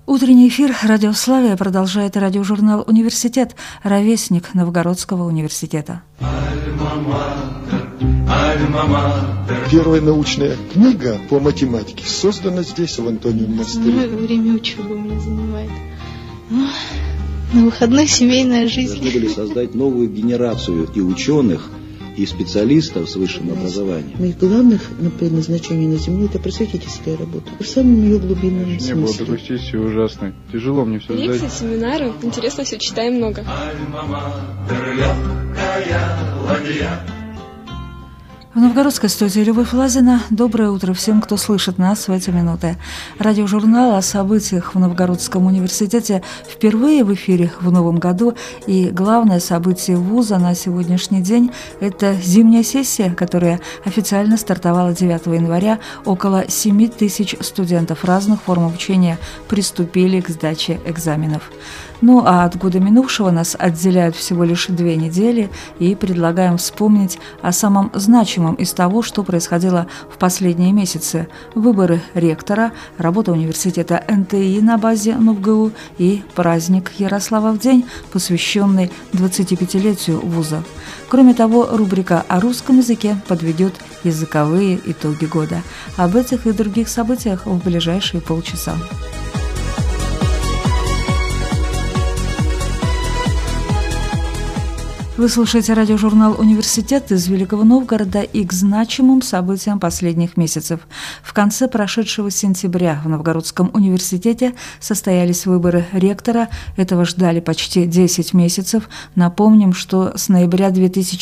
Утренний эфир «Радио Славия» продолжает радиожурнал «Университет», ровесник Новгородского университета. Первая научная книга по математике создана здесь, в Антониевом монастыре. Время учебы у меня занимает. На выходных семейная жизнь. Должны были создать новую генерацию и ученых, и специалистов с высшим образованием. Моих главных предназначений на Земле – это просветительская работа. В самом ее глубинном смысле. Не было такой сессии ужасной. Тяжело мне все сдать. Лекции, семинары. Интересно все, читаем много. В Новгородской студии Любовь Лазина. Доброе утро всем, кто слышит нас в эти минуты. Радиожурнал о событиях в Новгородском университете впервые в эфире в новом году. И главное событие вуза на сегодняшний день – это зимняя сессия, которая официально стартовала 9 января. Около 7 тысяч студентов разных форм обучения приступили к сдаче экзаменов. Ну а от года минувшего нас отделяют всего лишь 2 недели, и предлагаем вспомнить о самом значимом из того, что происходило в последние месяцы. Выборы ректора, работа университета НТИ на базе НУВГУ и праздник Ярослава в день, посвященный 25-летию вуза. Кроме того, рубрика о русском языке подведет языковые итоги года. Об этих и других событиях в ближайшие полчаса. Вы слушаете радиожурнал «Университет» из Великого Новгорода и к значимым событиям последних месяцев. В конце прошедшего сентября в Новгородском университете состоялись выборы ректора. Этого ждали почти 10 месяцев. Напомним, что с ноября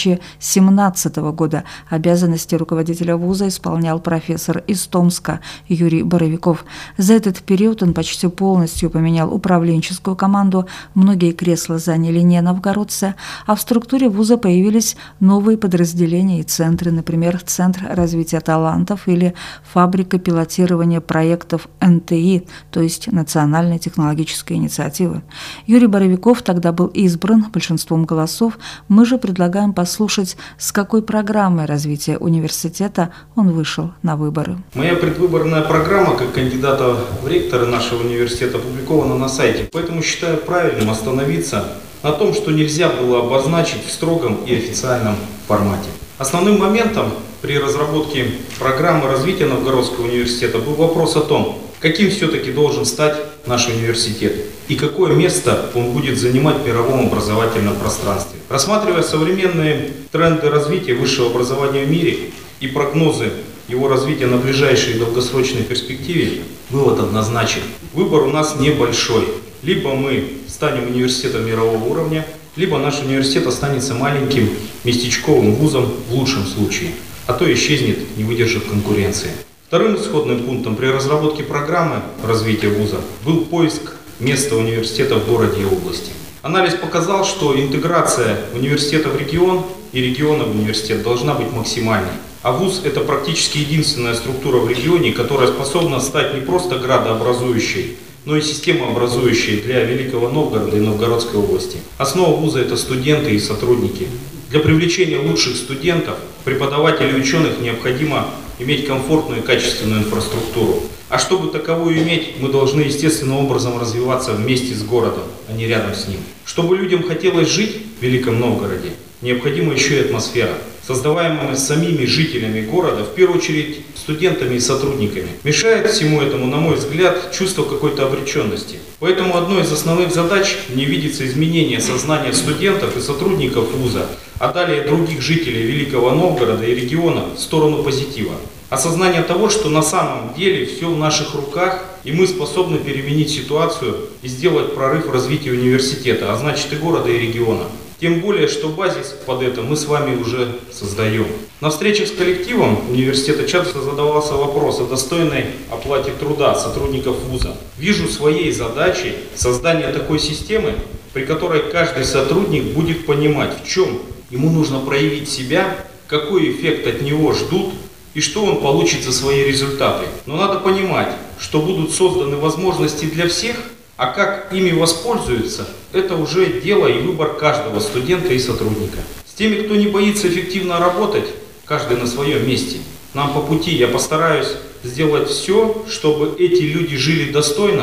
2017 года обязанности руководителя вуза исполнял профессор из Томска Юрий Боровиков. За этот период он почти полностью поменял управленческую команду. Многие кресла заняли не новгородцы, а в структуре вуза появились новые подразделения и центры, например, Центр развития талантов или фабрика пилотирования проектов НТИ, то есть Национальной технологической инициативы. Юрий Боровиков тогда был избран большинством голосов. Мы же предлагаем послушать, с какой программой развития университета он вышел на выборы. Моя предвыборная программа как кандидата в ректоры нашего университета опубликована на сайте, поэтому считаю правильным остановиться на том, что нельзя было обозначить в строгом и официальном формате. Основным моментом при разработке программы развития Новгородского университета был вопрос о том, каким все-таки должен стать наш университет и какое место он будет занимать в мировом образовательном пространстве. Рассматривая современные тренды развития высшего образования в мире и прогнозы его развития на ближайшей и долгосрочной перспективе, вывод однозначен. Выбор у нас небольшой. Либо мы станем университетом мирового уровня, либо наш университет останется маленьким местечковым вузом в лучшем случае, а то исчезнет, не выдержав конкуренции. Вторым исходным пунктом при разработке программы развития вуза был поиск места университета в городе и области. Анализ показал, что интеграция университета в регион и региона в университет должна быть максимальной. А вуз – это практически единственная структура в регионе, которая способна стать не просто градообразующей, но и системообразующей для Великого Новгорода и Новгородской области. Основа вуза – это студенты и сотрудники. Для привлечения лучших студентов, преподавателей и ученых необходимо иметь комфортную и качественную инфраструктуру. А чтобы таковую иметь, мы должны естественным образом развиваться вместе с городом, а не рядом с ним. Чтобы людям хотелось жить в Великом Новгороде, необходима еще и атмосфера, создаваемая самими жителями города, в первую очередь студентами и сотрудниками. Мешает всему этому, на мой взгляд, чувство какой-то обреченности. Поэтому одной из основных задач мне видится изменение сознания студентов и сотрудников вуза, а далее других жителей Великого Новгорода и региона в сторону позитива. Осознание того, что на самом деле все в наших руках, и мы способны переменить ситуацию и сделать прорыв в развитии университета, а значит и города, и региона. Тем более, что базис под это мы с вами уже создаем. На встречах с коллективом университета часто задавался вопрос о достойной оплате труда сотрудников вуза. Вижу своей задачей создание такой системы, при которой каждый сотрудник будет понимать, в чем ему нужно проявить себя, какой эффект от него ждут и что он получит за свои результаты. Но надо понимать, что будут созданы возможности для всех, а как ими воспользуются, это уже дело и выбор каждого студента и сотрудника. С теми, кто не боится эффективно работать, каждый на своем месте. Нам по пути, я постараюсь сделать все, чтобы эти люди жили достойно и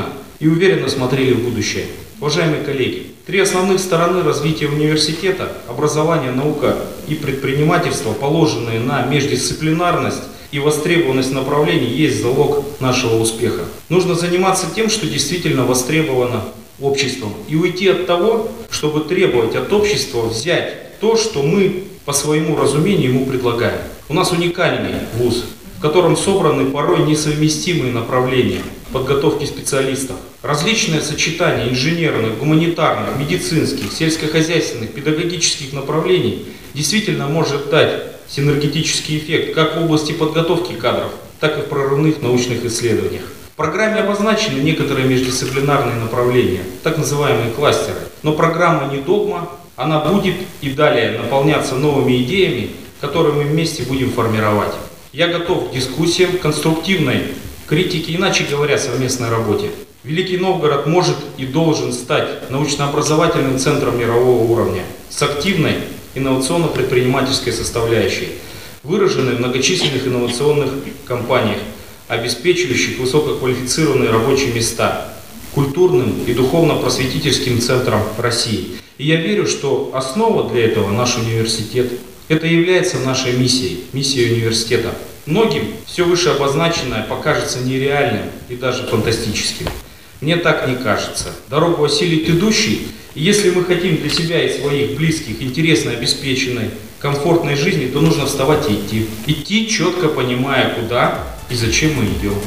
и уверенно смотрели в будущее. Уважаемые коллеги, 3 основных стороны развития университета – образование, наука и предпринимательство, положенные на междисциплинарность и востребованность направлений, есть залог нашего успеха. Нужно заниматься тем, что действительно востребовано обществом, и уйти от того, чтобы требовать от общества взять то, что мы по своему разумению ему предлагаем. У нас уникальный вуз, в котором собраны порой несовместимые направления подготовки специалистов. Различное сочетание инженерных, гуманитарных, медицинских, сельскохозяйственных, педагогических направлений действительно может дать синергетический эффект как в области подготовки кадров, так и в прорывных научных исследованиях. В программе обозначены некоторые междисциплинарные направления, так называемые кластеры. Но программа не догма, она будет и далее наполняться новыми идеями, которые мы вместе будем формировать. Я готов к дискуссиям, конструктивной критике, иначе говоря, совместной работе. Великий Новгород может и должен стать научно-образовательным центром мирового уровня с активной инновационно-предпринимательской составляющей, выраженной в многочисленных инновационных компаниях, обеспечивающих высококвалифицированные рабочие места, культурным и духовно-просветительским центром России. И я верю, что основа для этого наш университет. Это является нашей миссией университета. Многим все выше обозначенное покажется нереальным и даже фантастическим. Мне так не кажется. Дорогу осилит идущий, и если мы хотим для себя и своих близких интересной, обеспеченной, комфортной жизни, то нужно вставать и идти. Идти, четко понимая, куда и зачем мы идем.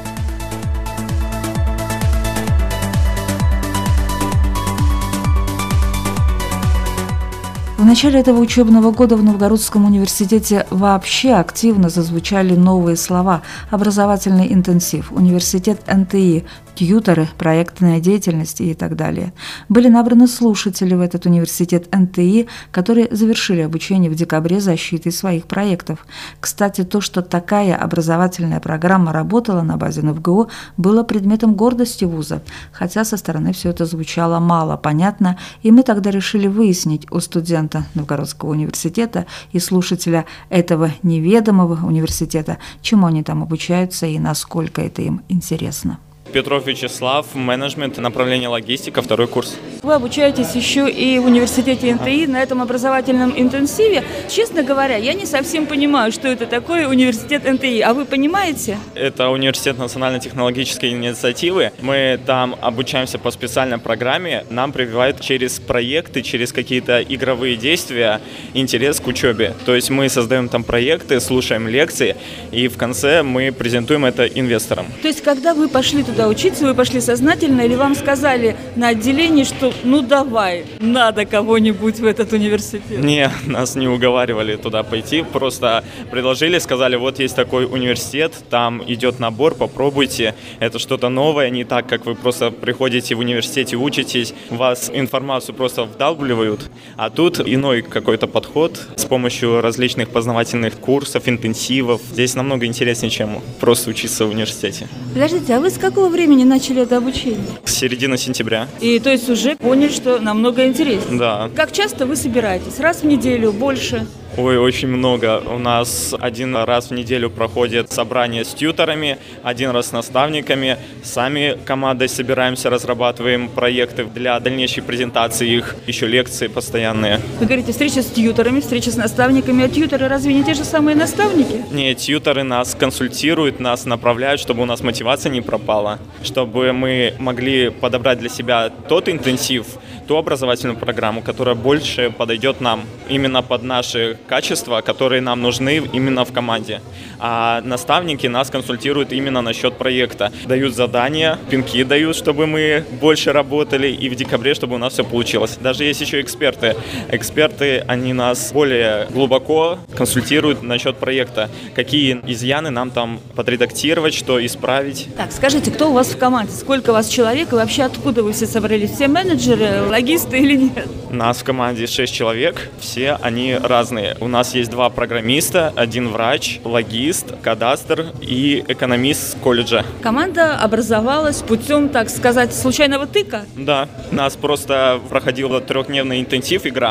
В начале этого учебного года в Новгородском университете вообще активно зазвучали новые слова: образовательный интенсив, университет НТИ, тьюторы, проектная деятельность и так далее. Были набраны слушатели в этот университет НТИ, которые завершили обучение в декабре защитой своих проектов. Кстати, то, что такая образовательная программа работала на базе НФГУ, было предметом гордости вуза, хотя со стороны все это звучало мало понятно, и мы тогда решили выяснить у студента Новгородского университета и слушателя этого неведомого университета, чему они там обучаются и насколько это им интересно. Петров Вячеслав, менеджмент, направление логистика, 2-й курс. Вы обучаетесь еще и в университете НТИ на этом образовательном интенсиве. Честно говоря, я не совсем понимаю, что это такое университет НТИ. А вы понимаете? Это университет национально-технологической инициативы. Мы там обучаемся по специальной программе. Нам прививают через проекты, через какие-то игровые действия интерес к учебе. То есть мы создаем там проекты, слушаем лекции, и в конце мы презентуем это инвесторам. То есть когда вы пошли туда учиться, вы пошли сознательно, или вам сказали на отделении, что ну давай, надо кого-нибудь в этот университет? Не, нас не уговаривали туда пойти, просто предложили, сказали, вот есть такой университет, там идет набор, попробуйте, это что-то новое, не так, как вы просто приходите в университете, учитесь, вас информацию просто вдалбливают, а тут иной какой-то подход с помощью различных познавательных курсов, интенсивов. Здесь намного интереснее, чем просто учиться в университете. Подождите, а вы с какого времени начали это обучение? С середины сентября. И то есть уже поняли, что намного интереснее? Да. Как часто вы собираетесь? Раз в неделю, больше? Ой, очень много. У нас 1 раз в неделю проходит собрание с тьюторами, 1 раз с наставниками. Сами командой собираемся, разрабатываем проекты для дальнейшей презентации их, еще лекции постоянные. Вы говорите, встреча с тьюторами, встреча с наставниками, а тьюторы разве не те же самые наставники? Нет, тьюторы нас консультируют, нас направляют, чтобы у нас мотивация не пропала, чтобы мы могли подобрать для себя тот интенсив, ту образовательную программу, которая больше подойдет нам, именно под наши качества, которые нам нужны именно в команде. А наставники нас консультируют именно насчет проекта. Дают задания, пинки дают, чтобы мы больше работали, и в декабре, чтобы у нас все получилось. Даже есть еще эксперты. Эксперты, они нас более глубоко консультируют насчет проекта. Какие изъяны нам там подредактировать, что исправить. Так, скажите, кто у вас в команде? Сколько у вас человек и вообще откуда вы все собрались? Все менеджеры, логисты или нет? Нас в команде 6 человек, все они разные. У нас есть 2 программиста, 1 врач, логист, кадастр и экономист колледжа. Команда образовалась путем, так сказать, случайного тыка? Да, нас просто проходил 3-дневный интенсив игра.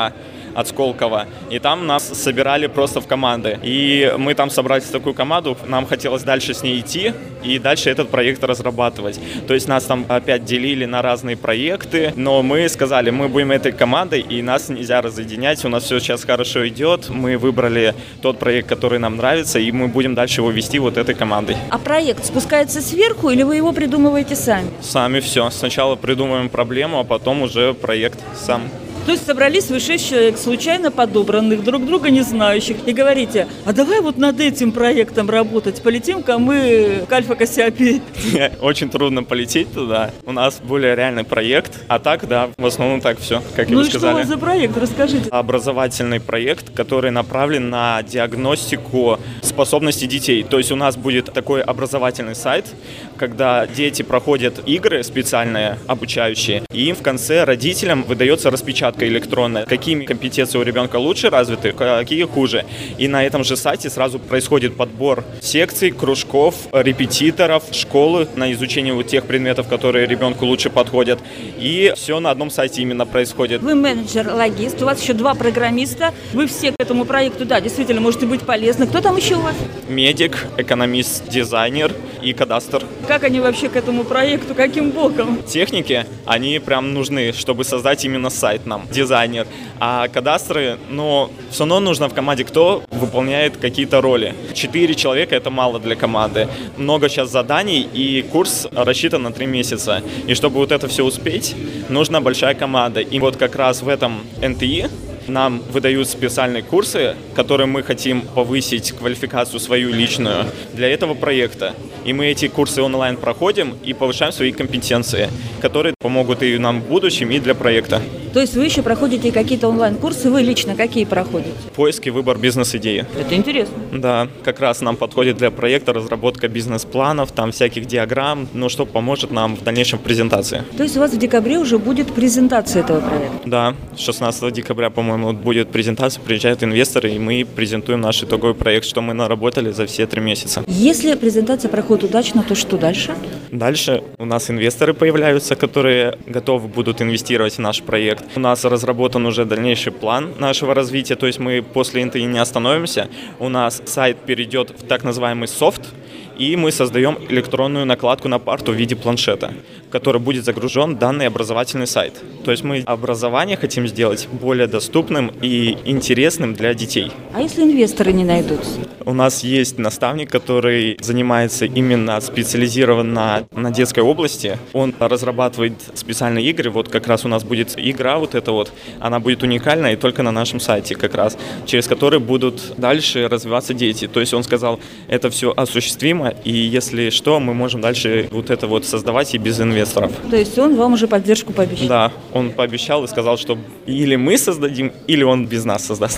от Сколково. И там нас собирали просто в команды. И мы там собрались в такую команду, нам хотелось дальше с ней идти и дальше этот проект разрабатывать. То есть нас там опять делили на разные проекты, но мы сказали, мы будем этой командой, и нас нельзя разъединять, у нас все сейчас хорошо идет, мы выбрали тот проект, который нам нравится, и мы будем дальше его вести вот этой командой. А проект спускается сверху или вы его придумываете сами? Сами все. Сначала придумываем проблему, а потом уже проект сам. То есть собрались вы 6 человек, случайно подобранных, друг друга не знающих, и говорите, а давай вот над этим проектом работать, полетим-ка мы к Альфа-Кассиопее. Очень трудно полететь туда. У нас более реальный проект, а так, да, в основном так все, как и вы сказали. Ну и что у вас за проект, расскажите. Образовательный проект, который направлен на диагностику способностей детей. То есть у нас будет такой образовательный сайт, когда дети проходят игры специальные, обучающие, и им в конце родителям выдается распечатка электронная, какие компетенции у ребенка лучше развиты, какие хуже. И на этом же сайте сразу происходит подбор секций, кружков, репетиторов, школы на изучение вот тех предметов, которые ребенку лучше подходят. И все на одном сайте именно происходит. Вы менеджер-логист, у вас еще 2 программиста, вы все к этому проекту, да, действительно можете быть полезны. Кто там еще у вас? Медик, экономист, дизайнер и кадастр. Как они вообще к этому проекту, каким боком? Техники, они прям нужны, чтобы создать именно сайт нам, дизайнер. А кадастры, все равно нужно в команде, кто выполняет какие-то роли. 4 человека — это мало для команды. Много сейчас заданий, и курс рассчитан на 3 месяца. И чтобы вот это все успеть, нужна большая команда. И вот как раз в этом НТИ нам выдают специальные курсы, которые мы хотим повысить квалификацию свою личную для этого проекта. И мы эти курсы онлайн проходим и повышаем свои компетенции, которые помогут и нам в будущем, и для проекта. То есть вы еще проходите какие-то онлайн-курсы, вы лично какие проходите? Поиск и выбор бизнес-идеи. Это интересно. Да, как раз нам подходит для проекта разработка бизнес-планов, там всяких диаграмм, что поможет нам в дальнейшем в презентации. То есть у вас в декабре уже будет презентация этого проекта? Да, 16 декабря, по-моему, будет презентация, приезжают инвесторы, и мы презентуем наш итоговый проект, что мы наработали за все 3 месяца. Если презентация проходит удачно, то что дальше? Дальше у нас инвесторы появляются, которые готовы будут инвестировать в наш проект. У нас разработан уже дальнейший план нашего развития, то есть мы после НТИ не остановимся. У нас сайт перейдет в так называемый софт, и мы создаем электронную накладку на парту в виде планшета, в который будет загружен данный образовательный сайт. То есть мы образование хотим сделать более доступным и интересным для детей. А если инвесторы не найдутся? У нас есть наставник, который занимается именно специализированно на детской области. Он разрабатывает специальные игры. Вот как раз у нас будет игра вот эта вот. Она будет уникальна и только на нашем сайте как раз, через который будут дальше развиваться дети. То есть он сказал, это все осуществимо, и если что, мы можем дальше вот это вот создавать и без инвесторов. То есть он вам уже поддержку пообещал? Да, он пообещал и сказал, что или мы создадим, или он без нас создаст.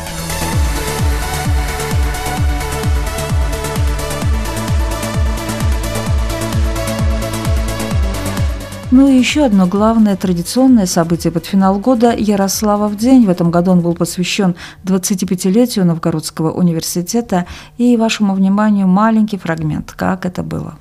Ну и еще одно главное традиционное событие под финал года – Ярославов день. В этом году он был посвящен 25-летию Новгородского университета. И вашему вниманию маленький фрагмент, как это было.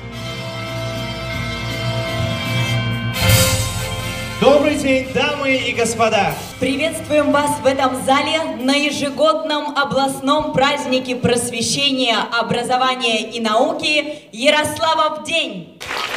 Добрый день, дамы и господа! Приветствуем вас в этом зале на ежегодном областном празднике просвещения, образования и науки Ярославов день!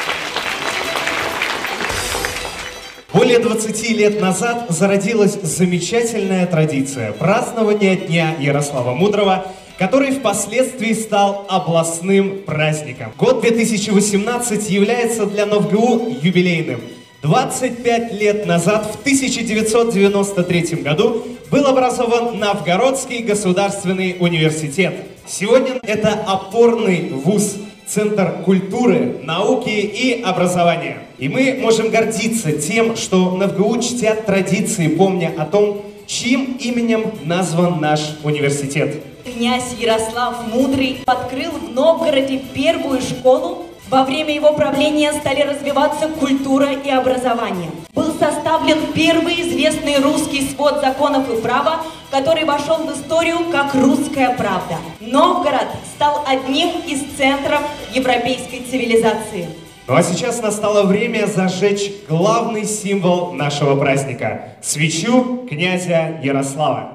Более 20 лет назад зародилась замечательная традиция празднования Дня Ярослава Мудрого, который впоследствии стал областным праздником. Год 2018 является для НовГУ юбилейным. 25 лет назад, в 1993 году, был образован Новгородский государственный университет. Сегодня это опорный вуз, Центр культуры, науки и образования. И мы можем гордиться тем, что НовГУ чтят традиции, помня о том, чьим именем назван наш университет. Князь Ярослав Мудрый открыл в Новгороде первую школу. Во время его правления стали развиваться культура и образование. Был составлен первый известный русский свод законов и права, который вошел в историю как «Русская правда». Новгород стал одним из центров европейской цивилизации. Ну а сейчас настало время зажечь главный символ нашего праздника – свечу князя Ярослава.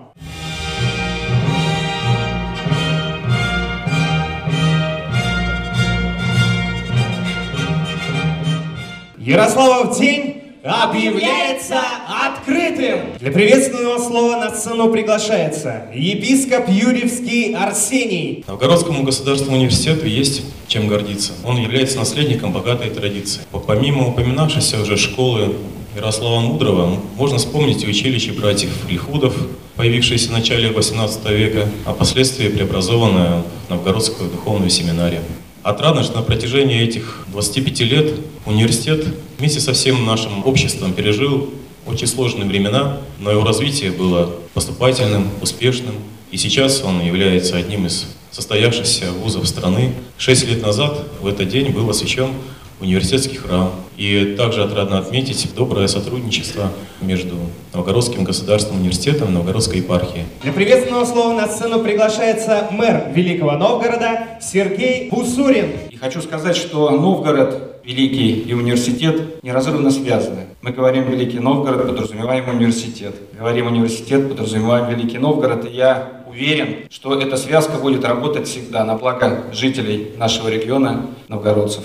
Ярославов день объявляется открытым. Для приветственного слова на сцену приглашается епископ Юрьевский Арсений. Новгородскому государственному университету есть чем гордиться. Он является наследником богатой традиции. Помимо упоминавшейся уже школы Ярослава Мудрого, можно вспомнить и училище братьев Лихудов, появившееся в начале XVIII века, а впоследствии преобразованное в Новгородскую духовную семинарию. Отрадно, что на протяжении этих 25 лет университет вместе со всем нашим обществом пережил очень сложные времена, но его развитие было поступательным, успешным, и сейчас он является одним из состоявшихся вузов страны. 6 лет назад в этот день был освящен университетский храм. И также отрадно отметить доброе сотрудничество между Новгородским государственным университетом и Новгородской епархией. Для приветственного слова на сцену приглашается мэр Великого Новгорода Сергей Бусурин. И хочу сказать, что Новгород Великий и университет неразрывно связаны. Мы говорим Великий Новгород, подразумеваем университет. Говорим университет, подразумеваем Великий Новгород. И я уверен, что эта связка будет работать всегда на благо жителей нашего региона, новгородцев.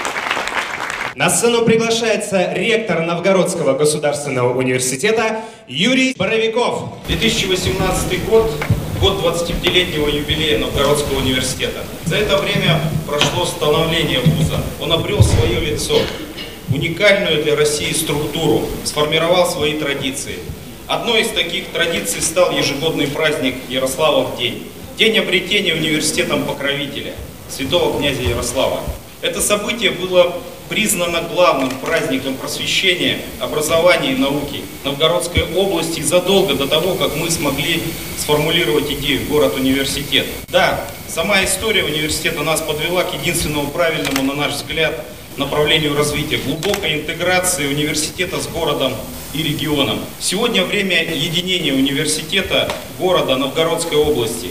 На сцену приглашается ректор Новгородского государственного университета Юрий Боровиков. 2018 год – год 25-летнего юбилея Новгородского университета. За это время прошло становление вуза. Он обрел свое лицо, уникальную для России структуру, сформировал свои традиции. Одной из таких традиций стал ежегодный праздник Ярославов день. День обретения университетом покровителя, святого князя Ярослава. Это событие было признано главным праздником просвещения, образования и науки Новгородской области задолго до того, как мы смогли сформулировать идею город-университет. Да, сама история университета нас подвела к единственному правильному, на наш взгляд, направлению развития, глубокой интеграции университета с городом и регионом. Сегодня время единения университета, города, Новгородской области.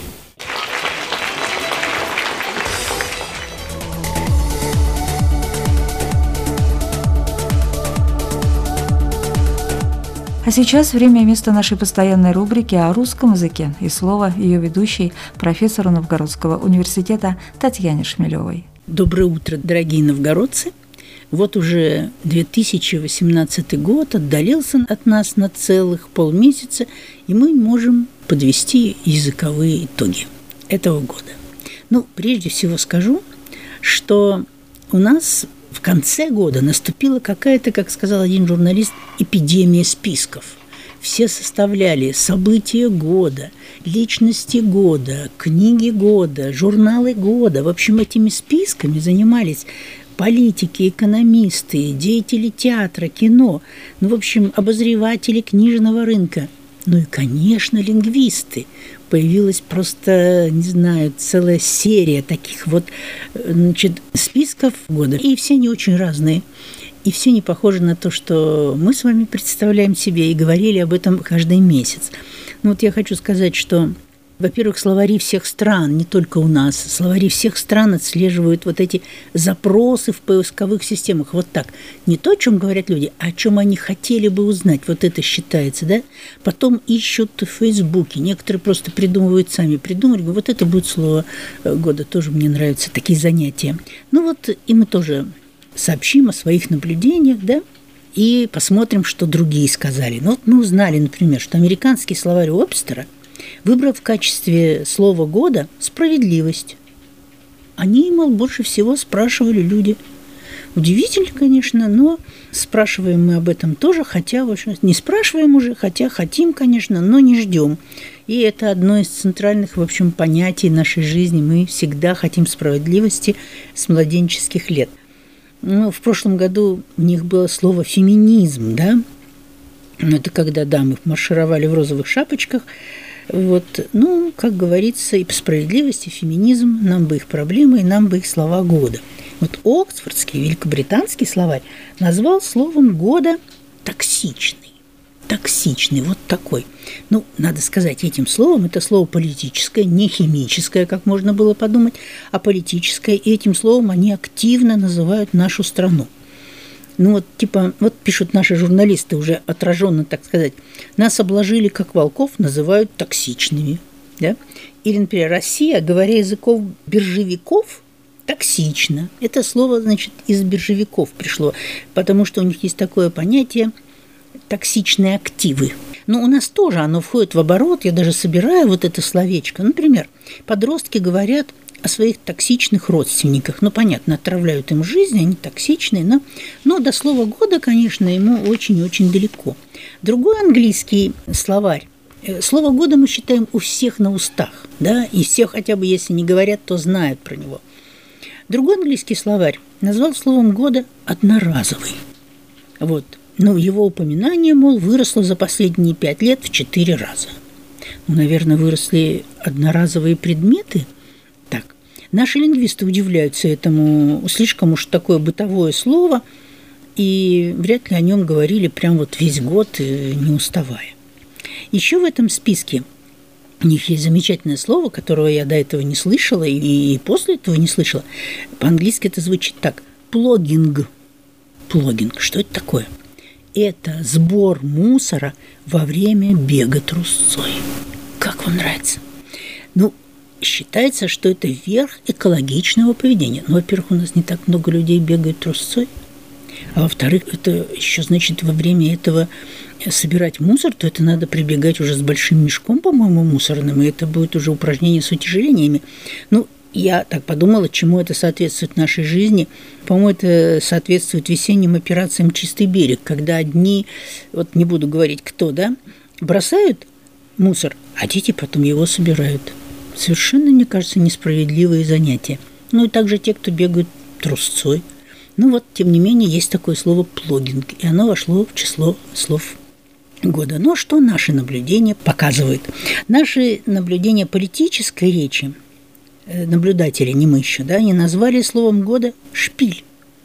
А сейчас время и место нашей постоянной рубрики о русском языке и слово ее ведущей, профессору Новгородского университета Татьяне Шмелевой. Доброе утро, дорогие новгородцы! Вот уже 2018 год отдалился от нас на целых полмесяца, и мы можем подвести языковые итоги этого года. Прежде всего скажу, что у нас в конце года наступила какая-то, как сказал один журналист, эпидемия списков. Все составляли события года, личности года, книги года, журналы года. В общем, этими списками занимались политики, экономисты, деятели театра, кино, в общем, обозреватели книжного рынка. И, конечно, лингвисты. Появилась просто, не знаю, целая серия таких списков года. И все они очень разные. И все не похожи на то, что мы с вами представляем себе и говорили об этом каждый месяц. Я хочу сказать, что, во-первых, словари всех стран, не только у нас, словари всех стран отслеживают эти запросы в поисковых системах. Так. Не то, о чем говорят люди, а о чем они хотели бы узнать. Это считается, да? Потом ищут в Фейсбуке. Некоторые просто придумывают сами. Придумали, это будет слово года. Тоже мне нравятся такие занятия. И мы тоже сообщим о своих наблюдениях, да? И посмотрим, что другие сказали. Мы узнали, например, что американский словарь Уэбстера выбрал в качестве слова года «справедливость». Они, больше всего спрашивали люди. Удивительно, конечно, но спрашиваем мы об этом тоже, хотя, в общем, не спрашиваем уже, хотя хотим, конечно, но не ждем. И это одно из центральных, в общем, понятий нашей жизни. Мы всегда хотим справедливости с младенческих лет. В прошлом году у них было слово «феминизм», да? Это когда дамы маршировали в розовых шапочках. Как говорится, и по справедливости, феминизм, нам бы их проблемы, и нам бы их слова года. Оксфордский, великобританский словарь назвал словом года «токсичный». токсичный, вот такой. Ну, надо сказать этим словом, это слово политическое, не химическое, как можно было подумать, а политическое, и этим словом они активно называют нашу страну. Ну вот, типа, вот пишут наши журналисты уже отраженно, так сказать, нас обложили как волков, называют токсичными, да? Или, например, Россия, говоря языком биржевиков, токсично. Это слово, значит, из биржевиков пришло, потому что у них есть такое понятие токсичные активы. Но у нас тоже оно входит в оборот, я даже собираю вот это словечко. Например, подростки говорят о своих токсичных родственниках. Ну, понятно, отравляют им жизнь, они токсичные, но до слова года, конечно, ему очень-очень далеко. Другой английский словарь. Слово года мы считаем у всех на устах, да, и все хотя бы, если не говорят, то знают про него. Другой английский словарь назвал словом года «одноразовый». Вот. Но его упоминание, мол, выросло за последние 5 лет в 4 раза. Ну, наверное, выросли одноразовые предметы. Так, наши лингвисты удивляются этому, слишком уж такое бытовое слово, и вряд ли о нем говорили прям вот весь год, не уставая. Еще в этом списке у них есть замечательное слово, которого я до этого не слышала и после этого не слышала. По-английски это звучит так – плогинг. Плогинг. Что это такое? Это сбор мусора во время бега трусцой. Как вам нравится? Ну, считается, что это верх экологичного поведения. Ну, во-первых, у нас не так много людей бегают трусцой. А во-вторых, это еще, значит, во время этого собирать мусор, то это надо прибегать уже с большим мешком, по-моему, мусорным, и это будет уже упражнение с утяжелениями. Ну, я так подумала, чему это соответствует нашей жизни. По-моему, это соответствует весенним операциям «Чистый берег», когда одни, вот не буду говорить кто, да, бросают мусор, а дети потом его собирают. Совершенно, мне кажется, несправедливые занятия. Ну и также те, кто бегают трусцой. Ну вот, тем не менее, есть такое слово «плогинг», и оно вошло в число слов года. Но что наши наблюдения показывают? Наши наблюдения политической речи, наблюдатели, не мы еще, да, они назвали словом года «шпиль».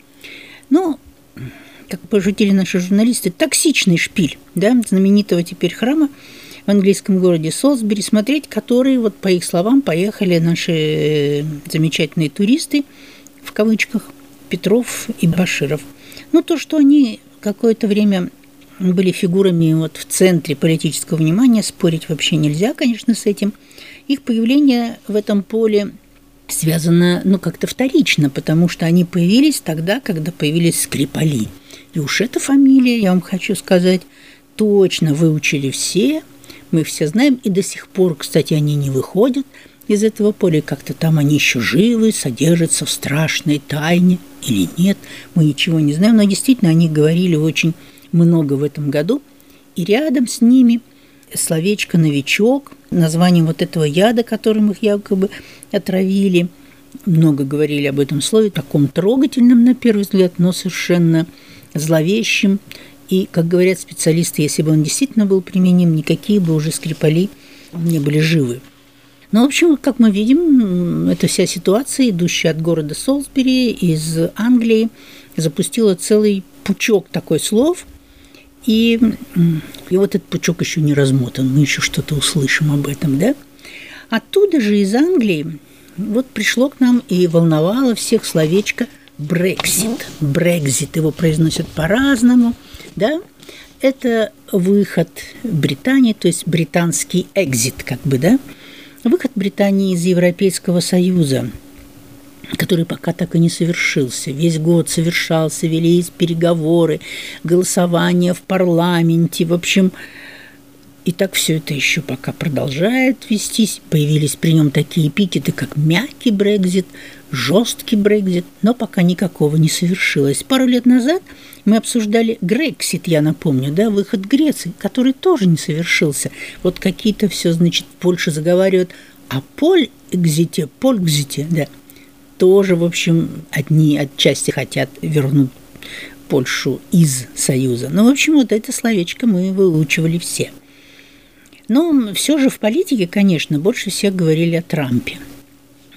Ну, как пошутили наши журналисты, токсичный шпиль, да, знаменитого теперь храма в английском городе Солсбери, смотреть который, вот по их словам, поехали наши замечательные туристы, в кавычках, Петров и Баширов. Ну, то, что они какое-то время были фигурами вот в центре политического внимания, спорить вообще нельзя, конечно, с этим. Их появление в этом поле связано, ну, как-то вторично, потому что они появились тогда, когда появились Скрипали. И уж эта фамилия, я вам хочу сказать, точно выучили все, мы все знаем, и до сих пор, кстати, они не выходят из этого поля, как-то там они еще живы, содержатся в страшной тайне или нет, мы ничего не знаем, но действительно они говорили очень много в этом году, и рядом с ними словечко «новичок», названием вот этого яда, которым их якобы отравили. Много говорили об этом слове, таком трогательном на первый взгляд, но совершенно зловещим. И, как говорят специалисты, если бы он действительно был применим, никакие бы уже Скрипали не были живы. Но, в общем, как мы видим, эта вся ситуация, идущая от города Солсбери из Англии, запустила целый пучок такой слов. И вот этот пучок еще не размотан, мы еще что-то услышим об этом, да? Оттуда же из Англии вот пришло к нам и волновало всех словечко «Брексит». Брекзит, его произносят по-разному, да? Это выход Британии, то есть британский экзит, как бы, да? Выход Британии из Европейского Союза, который пока так и не совершился. Весь год совершался, велись переговоры, голосования в парламенте. В общем, и так все это еще пока продолжает вестись. Появились при нем такие эпитеты, как мягкий Брекзит, жесткий Брекзит, но пока никакого не совершилось. Пару лет назад мы обсуждали Грексит, я напомню, да, выход Греции, который тоже не совершился. Вот какие-то все, значит, в Польше заговаривают о Польгзите, да. Тоже, в общем, одни отчасти хотят вернуть Польшу из Союза. Но, в общем, вот это словечко мы выучивали все. Но все же в политике, конечно, больше всех говорили о Трампе.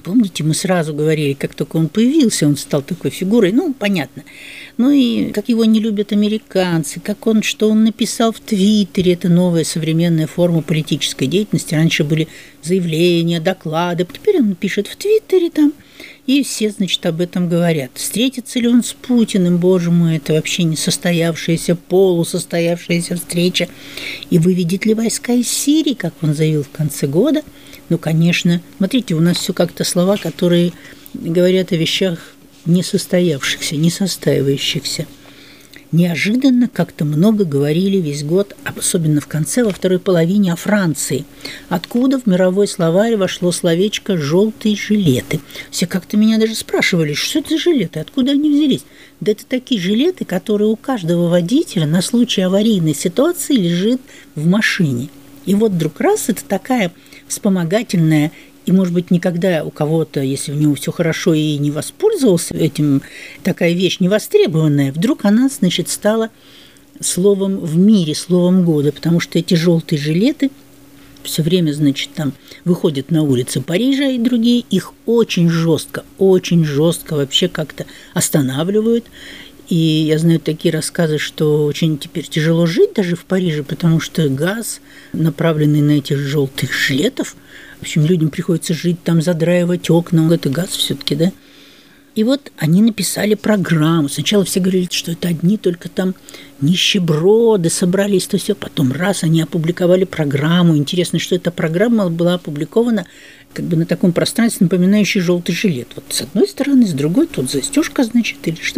Помните, мы сразу говорили, как только он появился, он стал такой фигурой, ну, понятно. Ну и как его не любят американцы, что он написал в Твиттере, это новая современная форма политической деятельности. Раньше были заявления, доклады, теперь он пишет в Твиттере там, и все, значит, об этом говорят. Встретится ли он с Путиным, боже мой, это вообще не состоявшаяся, полусостоявшаяся встреча. И выведет ли войска из Сирии, как он заявил в конце года. Ну, конечно, смотрите, у нас все как-то слова, которые говорят о вещах несостоявшихся, несостаивающихся. Неожиданно как-то много говорили весь год, особенно в конце, во второй половине, о Франции. Откуда в мировой словарь вошло словечко «желтые жилеты». Все как-то меня даже спрашивали, что это за жилеты, откуда они взялись. Да это такие жилеты, которые у каждого водителя на случай аварийной ситуации лежит в машине. И вот вдруг раз, это такая вспомогательная, и, может быть, никогда у кого-то, если у него все хорошо и не воспользовался этим, такая вещь невостребованная, вдруг она, значит, стала словом в мире, словом года, потому что эти желтые жилеты все время, значит, там выходят на улицы Парижа и другие, их очень жестко вообще как-то останавливают. И я знаю такие рассказы, что очень теперь тяжело жить даже в Париже, потому что газ, направленный на этих желтых жилетов, в общем, людям приходится жить там, задраивать окна, это газ все-таки, да. И вот они написали программу. Сначала все говорили, что это одни только там нищеброды собрались, то все. Потом раз они опубликовали программу. Интересно, что эта программа была опубликована как бы на таком пространстве, напоминающем желтый жилет. Вот с одной стороны, с другой тут застежка, значит, или что.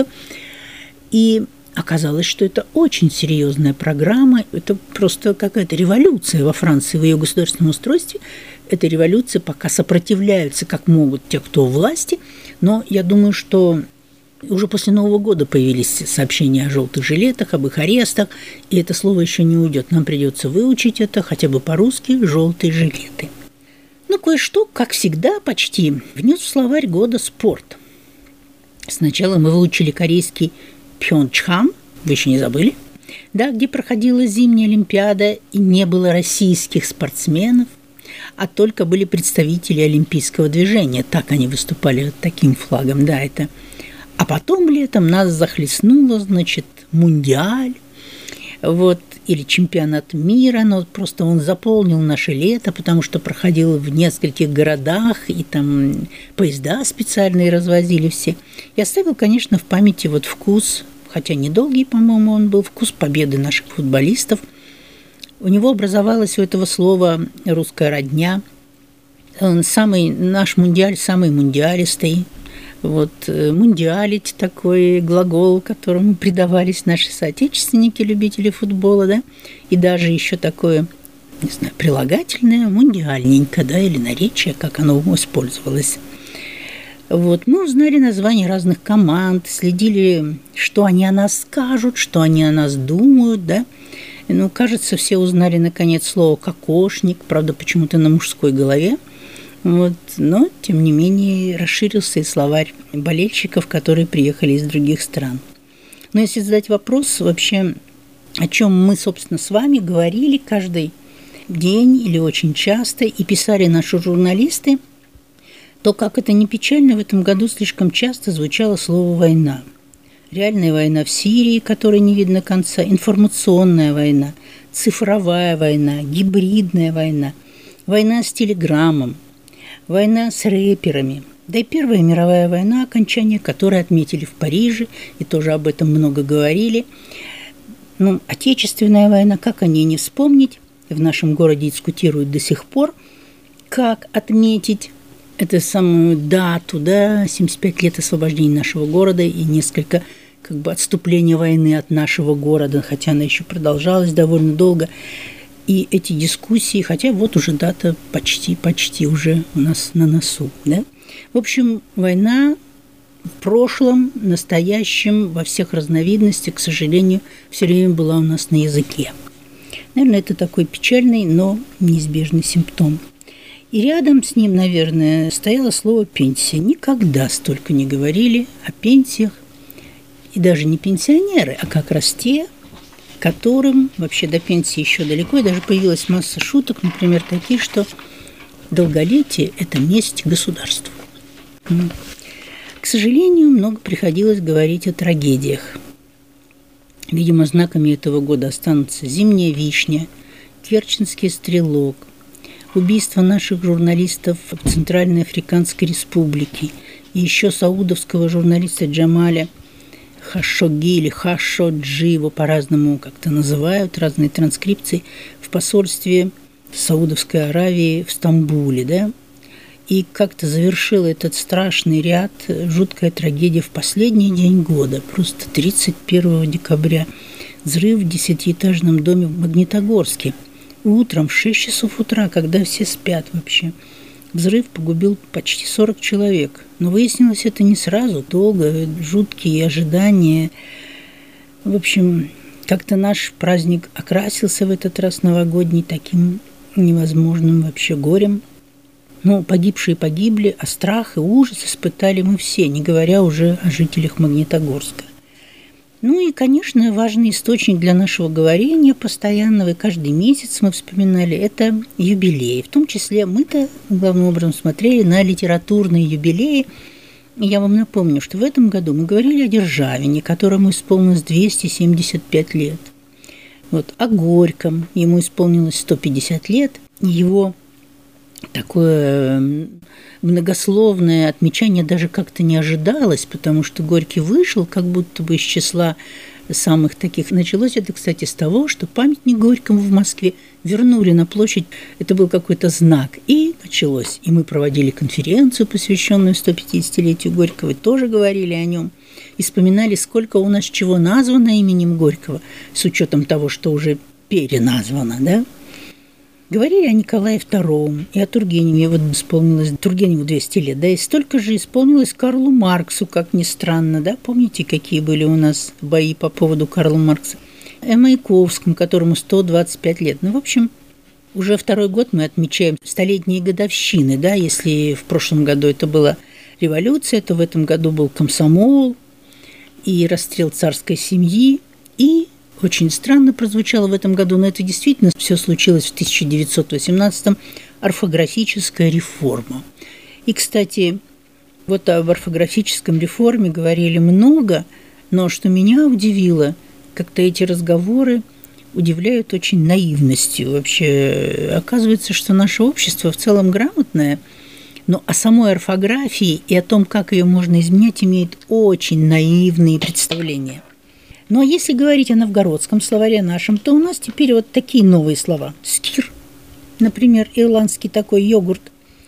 И оказалось, что это очень серьезная программа. Это просто какая-то революция во Франции в ее государственном устройстве. Эта революция пока сопротивляются как могут те, кто у власти. Но я думаю, что уже после Нового года появились сообщения о желтых жилетах, об их арестах. И это слово еще не уйдет. Нам придется выучить это хотя бы по-русски «желтые жилеты». Ну, кое-что, как всегда, почти внес в словарь года спорт. Сначала мы выучили корейский Пхёнчхан, вы еще не забыли, да, где проходила зимняя Олимпиада, и не было российских спортсменов, а только были представители олимпийского движения. Так они выступали таким флагом, да, это. А потом летом нас захлестнуло, значит, мундиаль, вот, или чемпионат мира, но просто он заполнил наше лето, потому что проходил в нескольких городах, и там поезда специальные развозили все. И оставил, конечно, в памяти вот вкус, хотя недолгий, по-моему, он был, вкус победы наших футболистов. У него образовалась у этого слова русская родня. Он наш мундиаль самый мундиалистый. Вот, мундиалить такой глагол, которому предавались наши соотечественники, любители футбола, да, и даже еще такое, не знаю, прилагательное, мундиальненько, да, или наречие, как оно использовалось. Вот, мы узнали названия разных команд, следили, что они о нас скажут, что они о нас думают, да. Ну, кажется, все узнали, наконец, слово «кокошник», правда, почему-то на мужской голове. Вот, но, тем не менее, расширился и словарь болельщиков, которые приехали из других стран. Но если задать вопрос вообще, о чем мы, собственно, с вами говорили каждый день или очень часто, и писали наши журналисты, то, как это ни печально, в этом году слишком часто звучало слово «война». Реальная война в Сирии, которой не видно конца, информационная война, цифровая война, гибридная война, война с телеграммом, война с рэперами, да и Первая мировая война, окончание которой отметили в Париже, и тоже об этом много говорили. Ну, Отечественная война, как о ней не вспомнить, в нашем городе дискутируют до сих пор, как отметить эту самую дату, да, 75 лет освобождения нашего города и несколько как бы отступления войны от нашего города, хотя она еще продолжалась довольно долго. И эти дискуссии, хотя вот уже дата почти уже у нас на носу, да. В общем, война в прошлом, настоящем, во всех разновидностях, к сожалению, все время была у нас на языке. Наверное, это такой печальный, но неизбежный симптом. И рядом с ним, наверное, стояло слово «пенсия». Никогда столько не говорили о пенсиях. И даже не пенсионеры, а как раз те, которым вообще до пенсии еще далеко. И даже появилась масса шуток, например, такие, что долголетие – это месть государству. К сожалению, много приходилось говорить о трагедиях. Видимо, знаками этого года останутся «Зимняя вишня», «Керченский стрелок», убийство наших журналистов в Центральной Африканской Республике и еще саудовского журналиста Джамаля Хашогги или Хашоджи, его по-разному как-то называют, разные транскрипции, в посольстве Саудовской Аравии в Стамбуле, да? И как-то завершила этот страшный ряд жуткая трагедия в последний день года, просто 31 декабря. Взрыв в 10-этажном доме в Магнитогорске. Утром в 6 часов утра, когда все спят вообще. Взрыв погубил почти 40 человек. Но выяснилось это не сразу, долго, жуткие ожидания. В общем, как-то наш праздник окрасился в этот раз новогодний таким невозможным вообще горем. Ну, погибшие погибли, а страх и ужас испытали мы все, не говоря уже о жителях Магнитогорска. Ну и, конечно, важный источник для нашего говорения постоянного, и каждый месяц мы вспоминали, это юбилеи. В том числе мы-то главным образом смотрели на литературные юбилеи. И я вам напомню, что в этом году мы говорили о Державине, которому исполнилось 275 лет. Вот, о Горьком, ему исполнилось 150 лет, его такое многословное отмечание даже как-то не ожидалось, потому что Горький вышел как будто бы из числа самых таких. Началось это, кстати, с того, что памятник Горькому в Москве вернули на площадь. Это был какой-то знак. И началось. И мы проводили конференцию, посвященную 150-летию Горького, и тоже говорили о нем. И вспоминали, сколько у нас чего названо именем Горького, с учетом того, что уже переназвано, да? Говорили о Николае II и о Тургеневе. Вот исполнилось Тургеневу 200 лет, да, и столько же исполнилось Карлу Марксу, как ни странно, да. Помните, какие были у нас бои по поводу Карла Маркса? О Маяковском, которому 125 лет. Ну, в общем, уже второй год мы отмечаем столетние годовщины, да. Если в прошлом году это была революция, то в этом году был комсомол и расстрел царской семьи, и очень странно прозвучало в этом году, но это действительно все случилось в 1918-м, орфографическая реформа. И, кстати, вот об орфографическом реформе говорили много, но что меня удивило, как-то эти разговоры удивляют очень наивностью. Вообще, оказывается, что наше общество в целом грамотное, но о самой орфографии и о том, как ее можно изменять, имеет очень наивные представления. Но если говорить о новгородском словаре нашем, то у нас теперь вот такие новые слова. Скир, например, ирландский такой йогурт.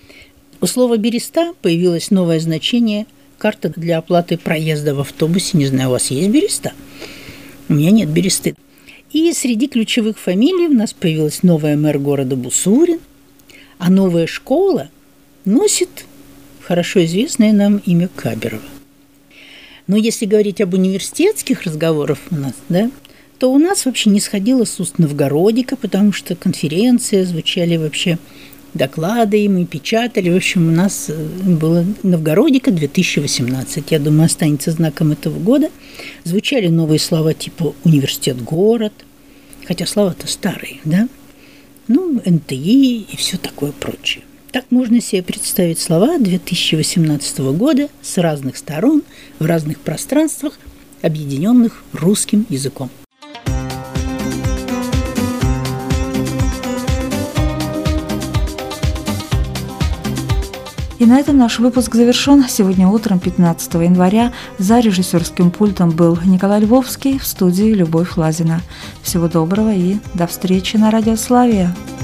У слова «береста» появилось новое значение – карта для оплаты проезда в автобусе. Не знаю, у вас есть береста? У меня нет бересты. И среди ключевых фамилий у нас появилась новая мэр города Бусурин, а новая школа носит хорошо известное нам имя Каберова. Но если говорить об университетских разговорах у нас, да, то у нас вообще не сходило с уст Новгородика, потому что конференции, звучали вообще доклады, и мы печатали. В общем, у нас было Новгородика 2018. Я думаю, останется знаком этого года. Звучали новые слова типа «университет-город», хотя слова-то старые, да? Ну, НТИ и все такое прочее. Так можно себе представить слова 2018 года с разных сторон, в разных пространствах, объединенных русским языком. И на этом наш выпуск завершен. Сегодня утром, 15 января, за режиссерским пультом был Николай Львовский, в студии Любовь Лазина. Всего доброго и до встречи на Радио Славия.